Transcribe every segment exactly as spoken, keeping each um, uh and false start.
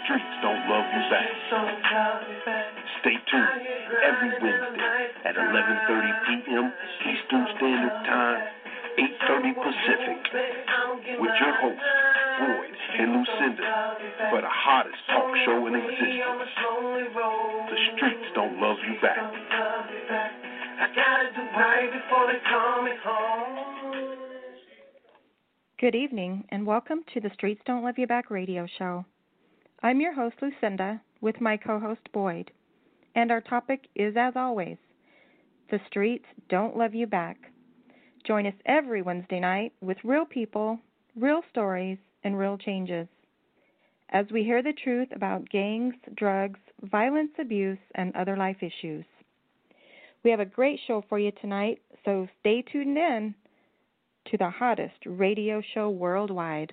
streets don't love you back. Stay tuned every Wednesday at eleven thirty p.m. Eastern Standard Time, eight thirty Pacific, with your hosts, Boyd and Lucinda, for the hottest talk show in existence. The streets don't love you back. I gotta do right before they call me home. Good evening, and welcome to the Streets Don't Love You Back radio show. I'm your host, Lucinda, with my co-host, Boyd, and our topic is, as always, the streets don't love you back. Join us every Wednesday night with real people, real stories, and real changes, as we hear the truth about gangs, drugs, violence, abuse, and other life issues. We have a great show for you tonight, so stay tuned in to the hottest radio show worldwide.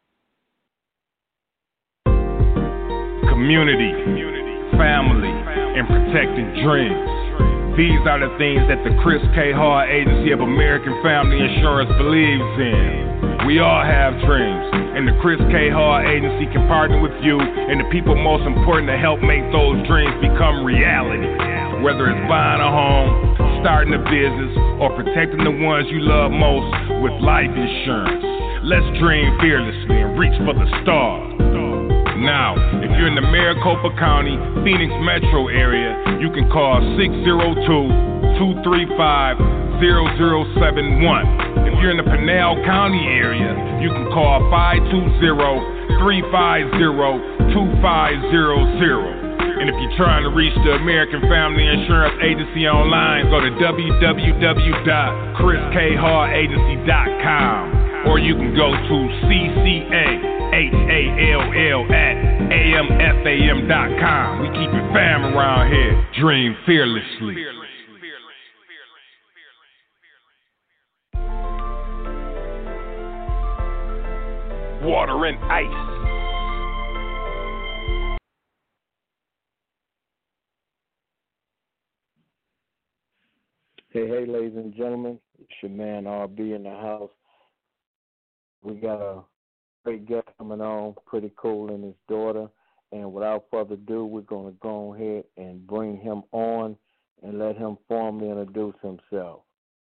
Community, family, and protecting dreams. These are the things that the Chris K. Hart Agency of American Family Insurance believes in. We all have dreams, and the Chris K. Hart Agency can partner with you and the people most important to help make those dreams become reality. Whether it's buying a home, starting a business, or protecting the ones you love most with life insurance. Let's dream fearlessly and reach for the stars. Now, if you're in the Maricopa County, Phoenix metro area, you can call six oh two, two three five, zero zero seven one. If you're in the Pinal County area, you can call five two zero, three five zero, two five zero zero. And if you're trying to reach the American Family Insurance Agency online, go to w w w dot chris k hart agency dot com, or you can go to C C A H A L L at A M F A M dot com. We keep it fam around here. Dream fearlessly. Water and ice. Hey, hey, ladies and gentlemen, it's your man R B in the house. We got a great guest coming on, Pretty Cool, and his daughter. And without further ado, we're going to go ahead and bring him on and let him formally introduce himself.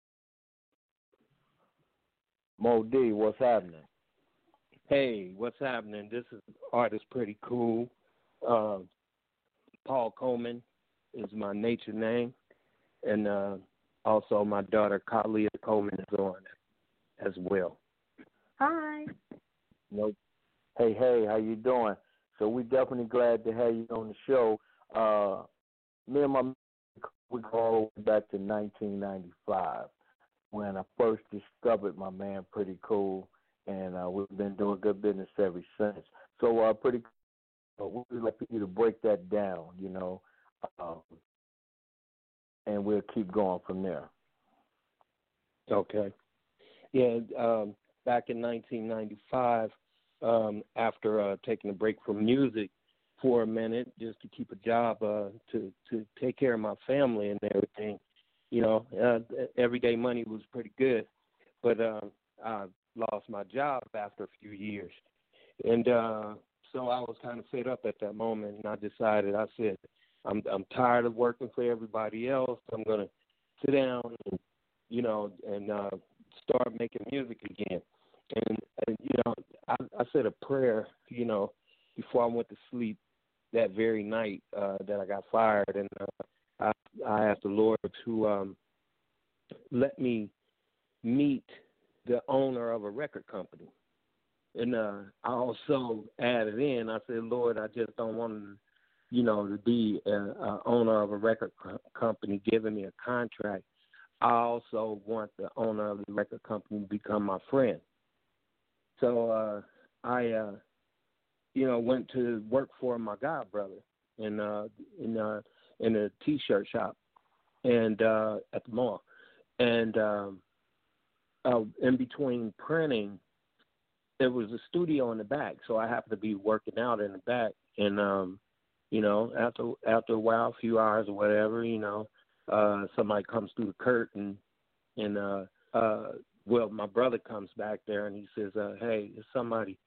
Mo D, what's happening? Hey, what's happening? This is artist Pretty Cool. Uh, Paul Coleman is my nature name. And, uh, also, my daughter, Kalia Coleman, is on as well. Hi. Nope. Hey, hey, how you doing? So we're definitely glad to have you on the show. Uh, me and my we go all the way back to nineteen ninety-five when I first discovered my man, Pretty Cool, and uh, we've been doing good business ever since. So, uh, Pretty Cool, we'd like for you to break that down, you know. Uh, and we'll keep going from there. Okay. Yeah, um, back in nineteen ninety-five, um, after uh, taking a break from music for a minute just to keep a job uh, to, to take care of my family and everything, you know, uh, everyday money was pretty good. But uh, I lost my job after a few years. And uh, so I was kind of fed up at that moment, and I decided, I said, I'm I'm tired of working for everybody else. I'm gonna sit down and you know and uh, start making music again. And, and you know, I, I said a prayer, you know, before I went to sleep that very night uh, that I got fired, and uh, I I asked the Lord to um, let me meet the owner of a record company. And uh, I also added in, I said, Lord, I just don't want to. you know, to be an owner of a record co- company giving me a contract. I also want the owner of the record company to become my friend. So uh, I, uh, you know, went to work for my god brother in uh, in uh, in a T-shirt shop and uh, at the mall. And um, uh, in between printing, there was a studio in the back, so I happened to be working out in the back. And um, you know, after after a while, a few hours or whatever, you know, uh, somebody comes through the curtain, and uh, uh, well, my brother comes back there and he says, uh, "Hey, there's somebody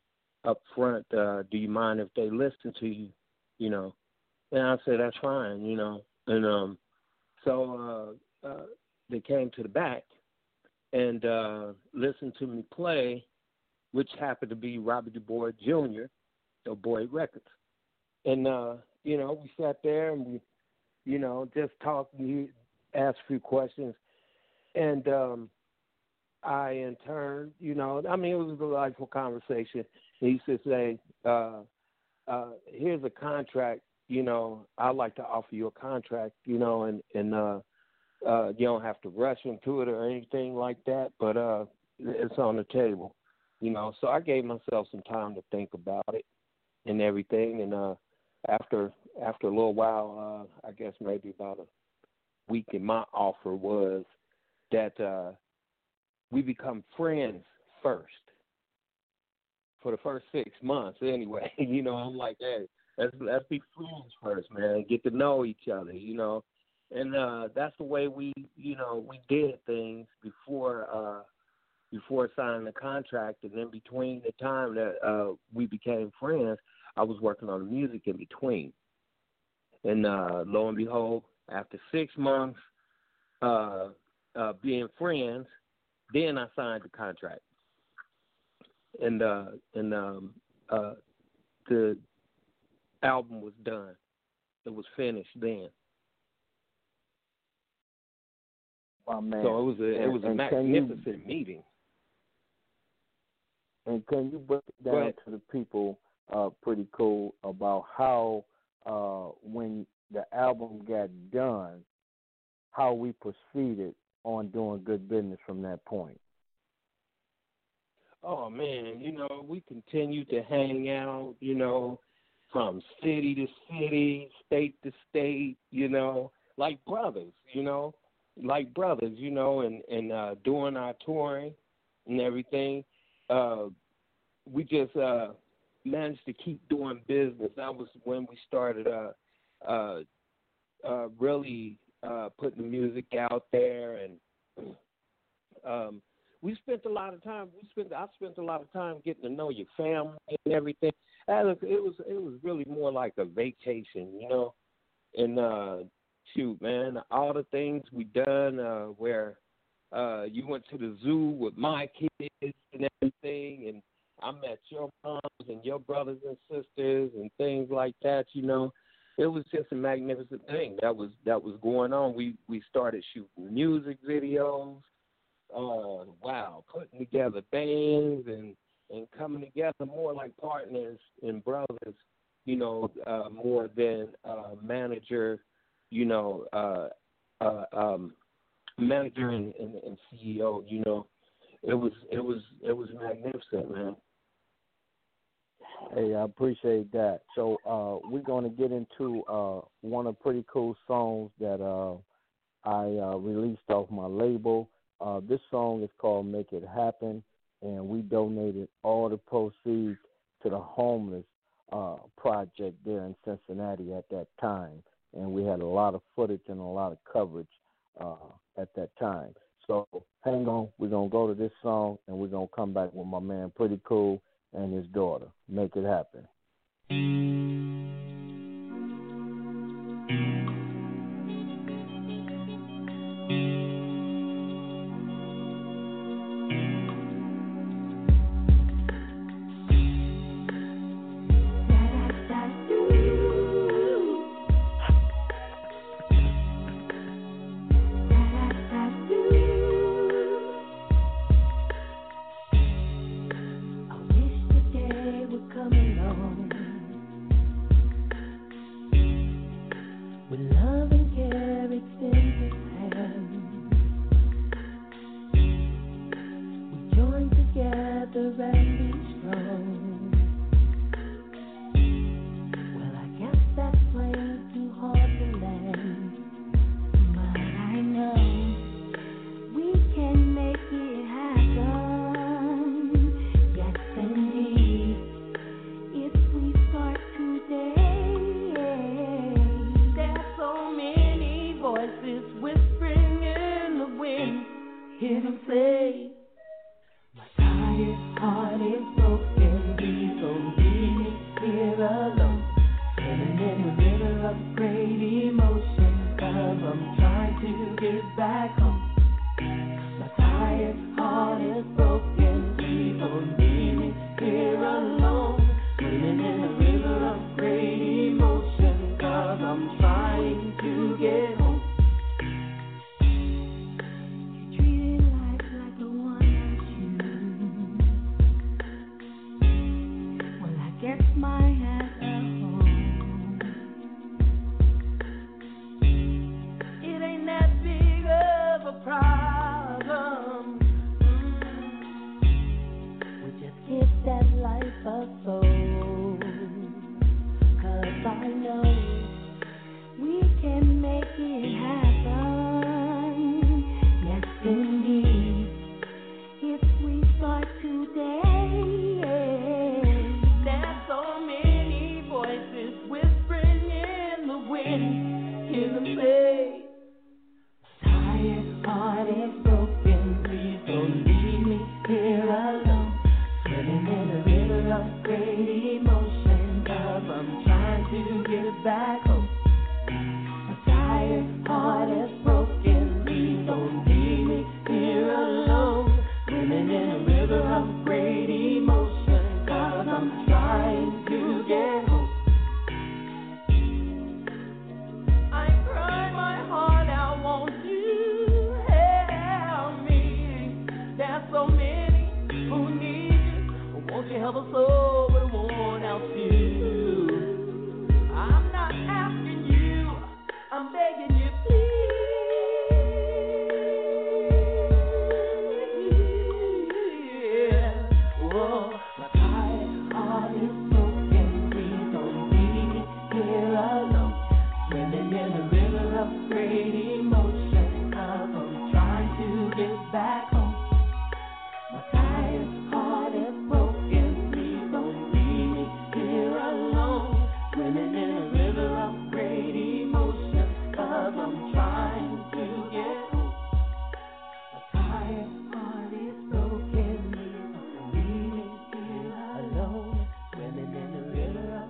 up front, uh, do you mind if they listen to you, you know? And I said, that's fine, you know. And um, so uh, uh, they came to the back and uh, listened to me play, which happened to be Robbie Du Bois Junior of Boyd Records. And, uh, you know, we sat there and we, you know, just talked, we asked a few questions. And um, I, in turn, you know, I mean, it was a delightful conversation. He used to say, uh, uh, here's a contract, you know, I'd like to offer you a contract, you know, and, and uh, uh, you don't have to rush into it or anything like that, but uh, it's on the table, you know. So I gave myself some time to think about it and everything. And uh, after after a little while, uh, I guess maybe about a week, and my offer was that uh, we become friends first. For the first six months, anyway, you know, I'm like, hey, let's let's be friends first, man. Get to know each other, you know, and uh, that's the way we, you know, we did things before uh, before signing the contract, and in between the time that uh, we became friends, I was working on the music in between, and uh, lo and behold, after six months uh, uh, being friends, then I signed the contract. And uh, and um, uh, the album was done. It was finished then. Oh, man. So it was a it was and, a and magnificent you, meeting. And can you break it down to the people, uh, pretty cool, about how uh, when the album got done, how we proceeded on doing good business from that point? Oh, man, you know, we continued to hang out, you know, from city to city, state to state, you know, like brothers, you know, like brothers, you know, and, and uh, doing our touring and everything. Uh, we just uh, managed to keep doing business. That was when we started uh, uh, uh, really uh, putting the music out there, and um we spent a lot of time. We spent. I spent a lot of time getting to know your family and everything. And it was. It was really more like a vacation, you know. And uh, shoot, man, all the things we done. Uh, where uh, you went to the zoo with my kids and everything, and I met your moms and your brothers and sisters and things like that. You know, it was just a magnificent thing that was that was going on. We we started shooting music videos. Uh, wow, putting together bands and, and coming together more like partners and brothers, you know, uh, more than uh, manager, you know, uh, uh, um, manager and, and, and C E O. You know, it was it was it was magnificent, man. Hey, I appreciate that. So uh, we're going to get into uh, one of pretty cool songs that uh, I uh, released off my label. Uh, this song is called Make It Happen, and we donated all the proceeds to the homeless uh, project there in Cincinnati at that time. And we had a lot of footage and a lot of coverage uh, at that time. So hang on. We're going to go to this song, and we're going to come back with my man Pretty Cool and his daughter. Make It Happen. If we guess my hands are home. It ain't that big of a problem. Mm. We just give that life a soul. 'Cause I know we can make it happen. Yes, indeed. If we start today, there's so many voices whispering in the wind. Hear them say, tired, heart is broken. Please don't leave me here alone. Swimming in a river of great emotion. 'Cause I'm trying to get back home. My tired heart is broken. Please don't leave me here alone. Swimming in a river of great emotion. 'Cause I'm trying to get home. I cry my heart out, won't you help me? There's so many who need you. Won't you help us all, but one else you? I'm not asking you, I'm begging you, please. Whoa, my tired heart is broken. Please don't leave me here alone. Swimming in a river of great emotion. 'Cause I'm trying to get back home. My tired heart is broken. Please don't leave me here alone. Swimming in a river of great emotion. 'Cause I'm trying to get home. My tired heart is broken. Please don't leave me here alone. Swimming in a river of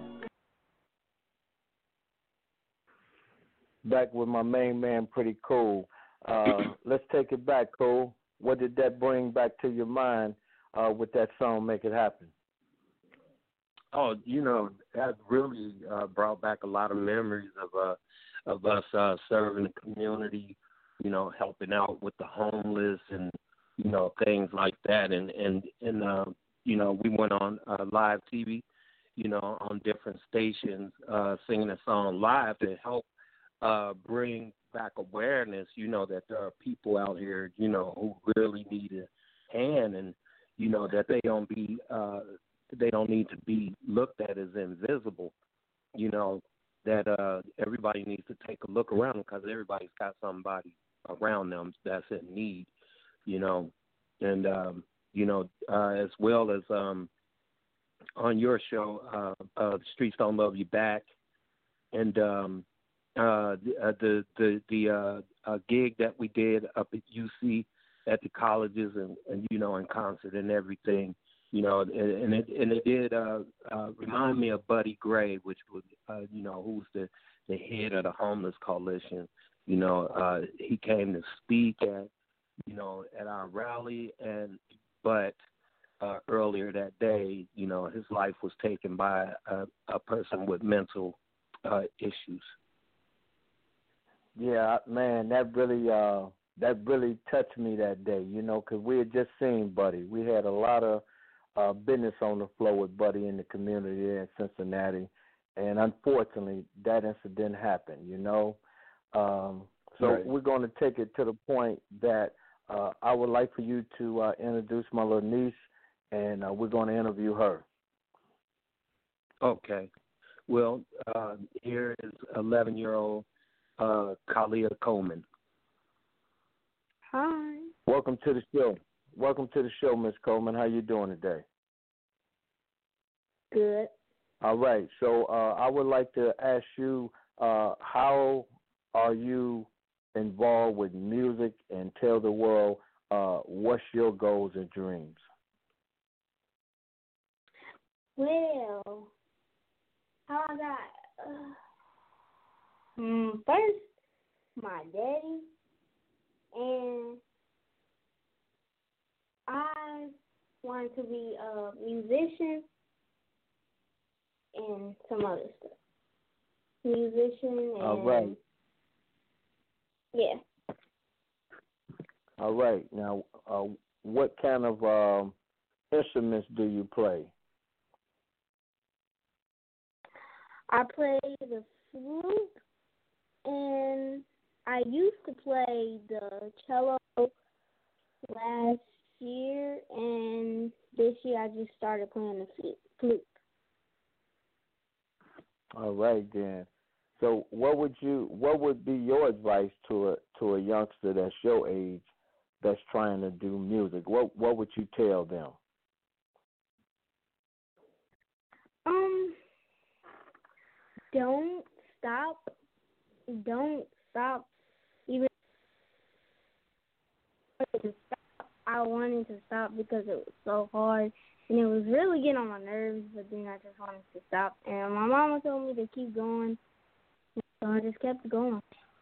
Back with my main man, Pretty Cool. Uh, let's take it back, Cool. What did that bring back to your mind uh, with that song, Make It Happen? Oh, you know, that really uh, brought back a lot of memories of uh, of us uh, serving the community, you know, helping out with the homeless and, you know, things like that. And, and, and uh, you know, we went on uh, live T V, you know, on different stations uh, singing a song live to help uh, bring back awareness, you know, that there are people out here, you know, who really need a hand and, you know, that they don't be uh, they don't need to be looked at as invisible, you know, that uh, everybody needs to take a look around because everybody's got somebody around them that's in need, you know, and, um, you know, uh, as well as um, on your show, uh, uh, Streets Don't Love You Back, and um, uh, the, uh, the, the, the uh, uh, gig that we did up at U C at the colleges and, and you know, in concert and everything. You know, and, and it and it did uh, uh, remind me of Buddy Gray, which was, uh, you know, who's the, the head of the Homeless Coalition. You know, uh, he came to speak at, you know, at our rally, and but uh, earlier that day, you know, his life was taken by a, a person with mental uh, issues. Yeah, man, that really uh, that really touched me that day. You know, because we had just seen Buddy. We had a lot of Uh, business on the floor with Buddy in the community there in Cincinnati, and unfortunately that incident happened, you know. Um, so right. We're going to take it to the point that uh, I would like for you to uh, introduce my little niece, and uh, we're going to interview her. Okay. Well, uh, here is eleven-year-old uh, Kalia Coleman. Hi. Welcome to the show. Welcome to the show, Miss Coleman. How you doing today? Good. All right. So uh, I would like to ask you, uh, how are you involved with music, and tell the world uh, what's your goals and dreams? Well, how I got, uh, um, first, my daddy, and I wanted to be a musician and some other stuff. Musician and All right. Yeah. All right. Now, uh, what kind of um, instruments do you play? I play the flute, and I used to play the cello last year, and this year I just started playing the flute. flute. All right then. So, what would you, what would be your advice to a to a youngster that's your age that's trying to do music? What what would you tell them? Um, don't stop. Don't stop. Even to stop, I wanted to stop because it was so hard, and it was really getting on my nerves. But then I just wanted to stop, and my mama told me to keep going. So I just kept going.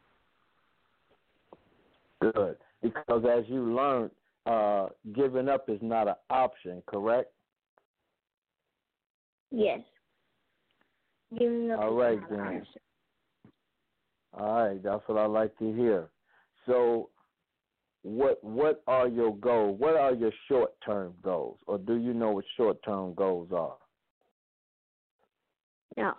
Good. Because as you learned, uh, giving up is not an option, correct? Yes. Giving up. All right, then. All right, that's what I like to hear. So, what what are your goals? What are your short-term goals, or do you know what short-term goals are? No.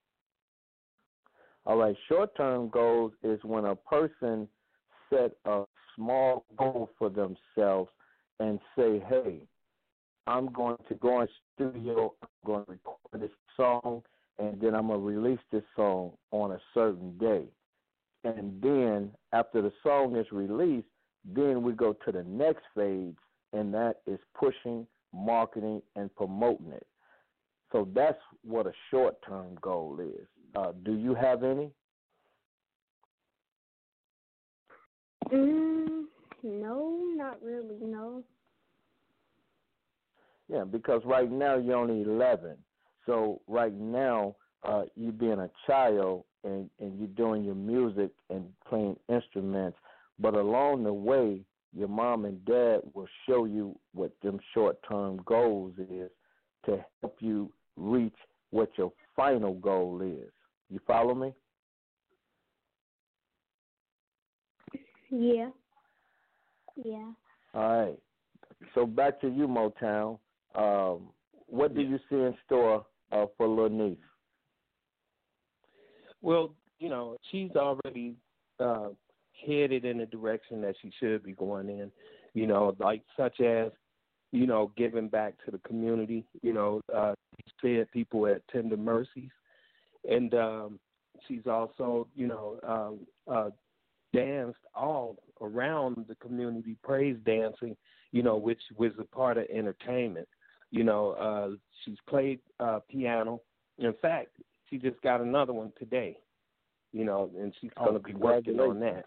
All right, short-term goals is when a person set a small goal for themselves and say, hey, I'm going to go in studio, I'm going to record this song, and then I'm going to release this song on a certain day. And then after the song is released, then we go to the next phase, and that is pushing, marketing, and promoting it. So that's what a short-term goal is. Uh, do you have any? Mm, no, not really, no. Yeah, because right now you're only eleven. So right now uh, you being a child and, and you're doing your music and playing instruments, but along the way your mom and dad will show you what them short-term goals is to help you reach what your final goal is. You follow me? Yeah. Yeah. All right. So back to you, Motown. Um, what do you see in store uh, for little niece? Well, you know, she's already uh, headed in the direction that she should be going in, you know, like such as, you know, giving back to the community, you know, uh, fed people at Tender Mercies. And um, she's also, you know, uh, uh, danced all around the community, praise dancing, you know, which was a part of entertainment. You know, uh, she's played uh, piano. In fact, she just got another one today, you know, and she's going to oh, be working on that.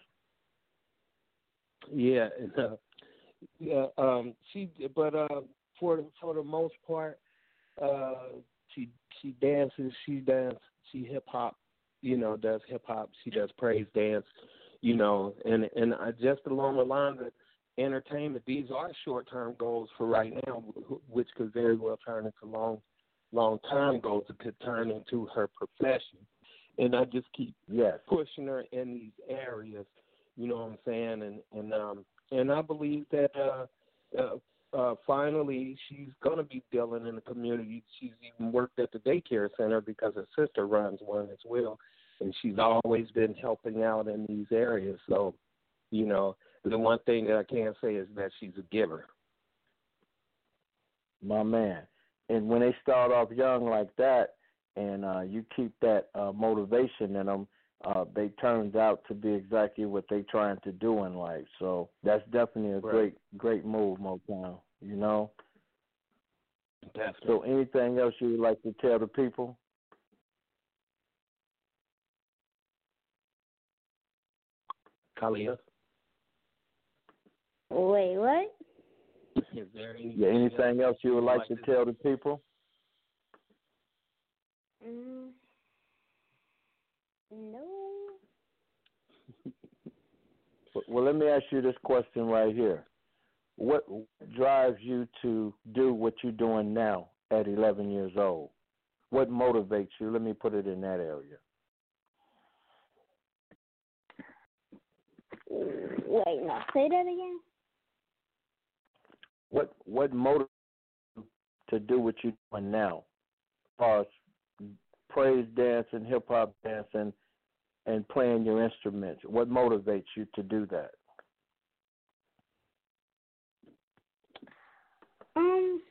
Yeah, and, uh, yeah. Um, she, but uh, for for the most part, uh, she she dances, she dance, she hip hop, you know, does hip hop. She does praise dance, you know, and and I, just along the lines of entertainment, these are short term goals for right now, which could very well turn into long long term goals. It could turn into her profession. And I just keep yes. pushing her in these areas, you know what I'm saying? And and um and I believe that uh, uh, uh, finally she's gonna be dealing in the community. She's even worked at the daycare center because her sister runs one as well, and she's always been helping out in these areas. So, you know, the one thing that I can say is that she's a giver. My man. And when they start off young like that, and uh, you keep that uh, motivation in them, uh, they turns out to be exactly what they trying to do in life. So that's definitely a Right. great, great move, Motown. You know. Definitely. So anything else you would like to tell the people? Kalia? Wait, what? Is there anything, Yeah, anything else you would like, like to to tell the people? Mm, no. Well, let me ask you this question right here. What drives you to do what you're doing now at eleven years old? What motivates you? Let me put it in that area. Wait, no. Say that again. What what motivates you to do what you're doing now, as far as praise dancing, hip hop dancing, and playing your instruments? What motivates you to do that? Um,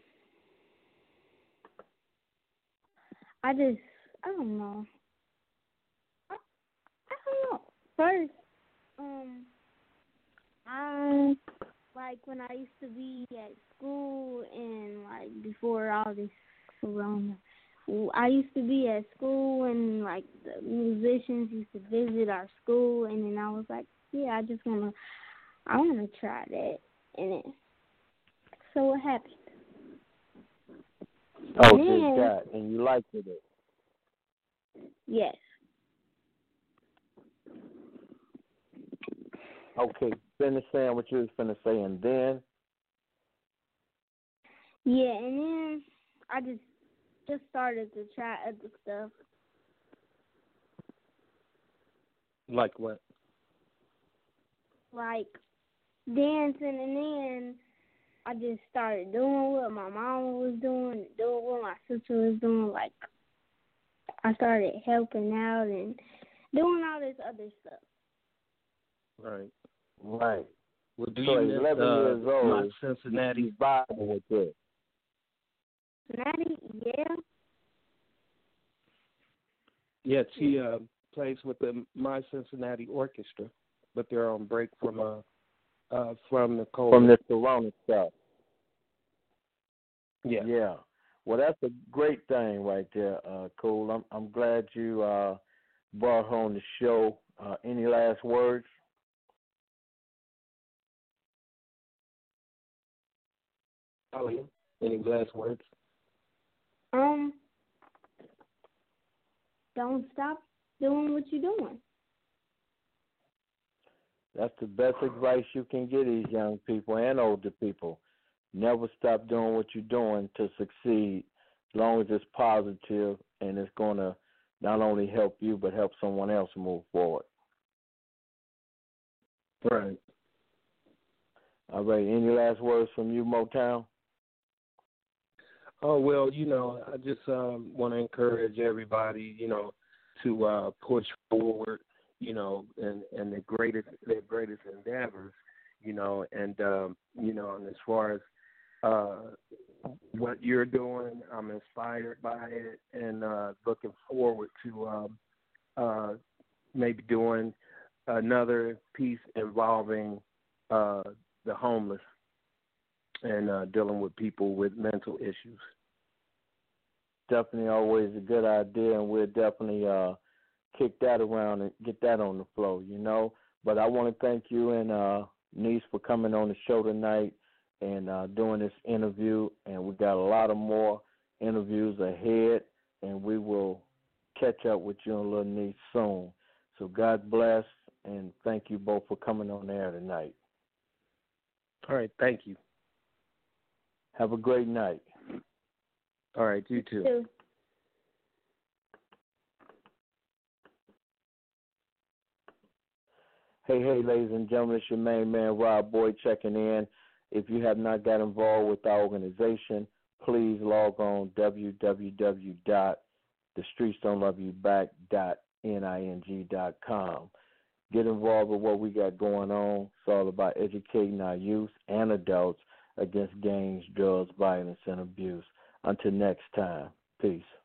I just, I don't know. I, I don't know. First, um, I like when I used to be at school and like before all this corona, I used to be at school and like the musicians used to visit our school, and then I was like, yeah, I just wanna, I wanna try that, and then so what happened? Oh, and then, did that, and you liked it? Yes. Okay, finish saying what you was finna say, and then? Yeah, and then I just just started to try other stuff. Like what? Like dancing, and then I just started doing what my mama was doing, doing what my sister was doing. Like, I started helping out and doing all this other stuff. Right. Right. Well, do so you miss, eleven uh, years old, my Cincinnati? You vibe with it. Cincinnati, yeah. Yeah, she uh, plays with the My Cincinnati Orchestra, but they're on break from uh, uh from the COVID. From this corona stuff. Yeah. Yeah. Well, that's a great thing right there, uh, Cole. I'm I'm glad you uh, brought her on the show. Uh, any last words? Oh, yeah. Any last words? Um, don't stop doing what you're doing. That's the best advice you can give these young people and older people. Never stop doing what you're doing to succeed, as long as it's positive and it's going to not only help you but help someone else move forward. Right. All right. Any last words from you, Motown? Oh, well, you know, I just um, want to encourage everybody, you know, to uh, push forward, you know, and, and the greatest, their greatest endeavors, you know, and, um, you know, and as far as uh, what you're doing, I'm inspired by it and uh, looking forward to um, uh, maybe doing another piece involving uh, the homeless and uh, dealing with people with mental issues. Definitely always a good idea, and we'll definitely uh, kick that around and get that on the flow, you know. But I want to thank you and uh, Niece for coming on the show tonight and uh, doing this interview, and we got a lot of more interviews ahead, and we will catch up with you and little Niece soon. So God bless, and thank you both for coming on the air tonight. All right, thank you. Have a great night. All right, you too. too. Hey, hey, ladies and gentlemen, it's your main man, Rob Boyd, checking in. If you have not got involved with our organization, please log on w w w dot the streets don't love you back dot ning dot com. Get involved with what we got going on. It's all about educating our youth and adults against gangs, drugs, violence, and abuse. Until next time, peace.